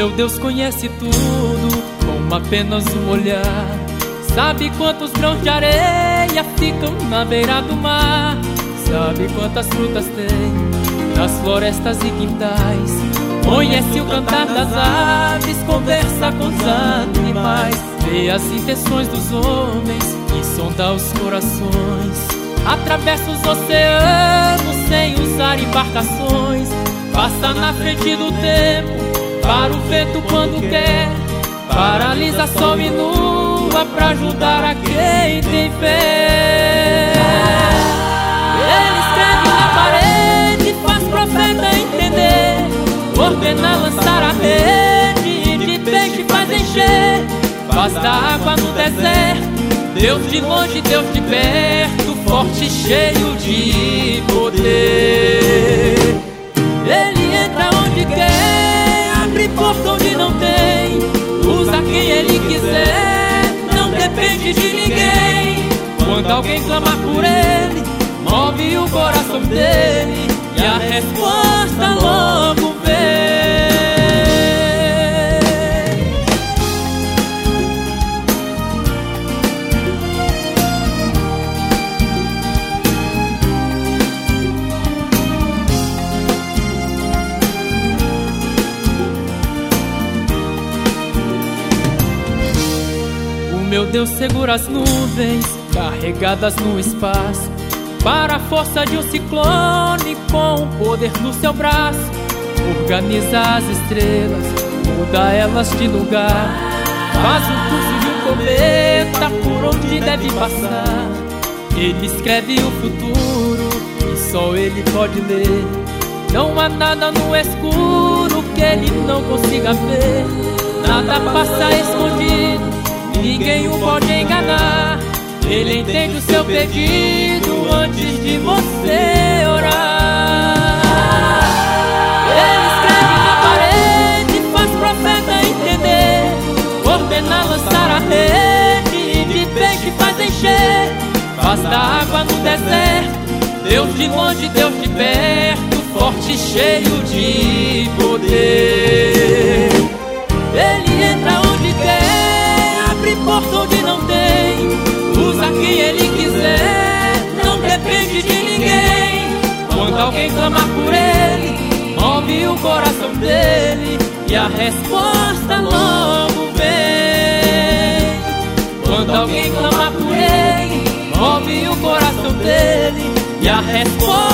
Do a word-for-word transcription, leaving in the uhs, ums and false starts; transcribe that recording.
meu Deus conhece tudo com apenas um olhar. Sabe quantos grãos de areia ficam na beira do mar. Sabe quantas frutas tem nas florestas e quintais. Conhece o cantar das aves, conversa com os animais. Vê as intenções dos homens e sonda os corações. Atravessa os oceanos sem usar embarcações. Passa na frente do tempo, para o vento quando quer. Paralisa sol e lua pra ajudar a quem tem fé. Ele escreve na parede, faz profeta entender. Ordena lançar a rede e de peixe faz encher. Faz da água no deserto, Deus de longe, Deus de perto, forte e cheio de poder. Ele entra onde quer, abre porta onde não tem. Usa quem ele quiser, não depende de ninguém. Quando alguém clamar por ele, move o coração dele e a resposta logo vem. Meu Deus segura as nuvens carregadas no espaço, para a força de um ciclone com o poder no seu braço. Organiza as estrelas, muda elas de lugar. Faz o curso de um cometa por onde deve passar. Ele escreve o futuro e só ele pode ler. Não há nada no escuro que ele não consiga ver. Nada passa escondido, ninguém o pode enganar. Ele entende o seu pedido antes de você orar. Ele escreve na parede, faz profeta entender. Ordena lançar a rede e de peixe faz encher. Faz da água no deserto, Deus de longe, Deus de perto, forte e cheio de poder. Ele entra onde quer, abre porta onde não tem. Usa quem ele quiser, não depende de ninguém. Quando alguém clamar por ele, move o coração dele e a resposta logo vem. Quando alguém clamar por ele, move o coração dele e a resposta